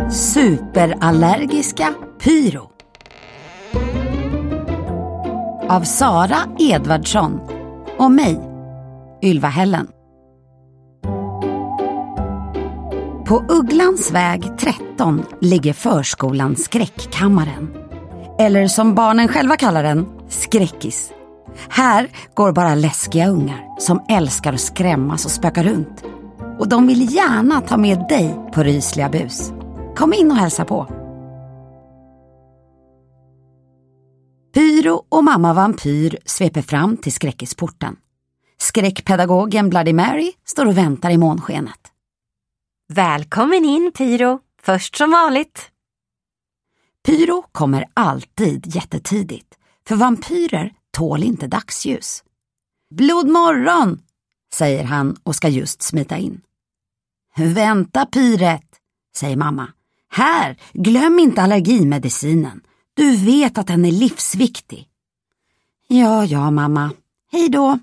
Superallergiska Pyro av Sara Edvardsson och mig, Ylva Hällen. På Ugglans väg 13 ligger förskolan Skräckkammaren. Eller som barnen själva kallar den, skräckis. Här går bara läskiga ungar som älskar att skrämmas och spöka runt. Och de vill gärna ta med dig på rysliga bus. Kom in och hälsa på. Pyro och mamma vampyr sveper fram till skräckisporten. Skräckpedagogen Bloody Mary står och väntar i månskenet. Välkommen in, Pyro. Först som vanligt. Pyro kommer alltid jättetidigt, för vampyrer tål inte dagsljus. Blodmorgon, säger han och ska just smita in. Vänta, Pyret, säger mamma. Här, glöm inte allergimedicinen. Du vet att den är livsviktig. Ja, mamma. Hej då.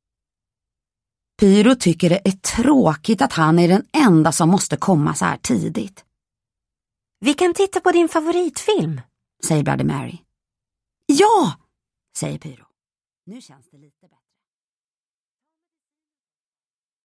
Pyro tycker det är tråkigt att han är den enda som måste komma så här tidigt. Vi kan titta på din favoritfilm, säger Bloody Mary. Ja, säger Pyro. Nu känns det lite bättre.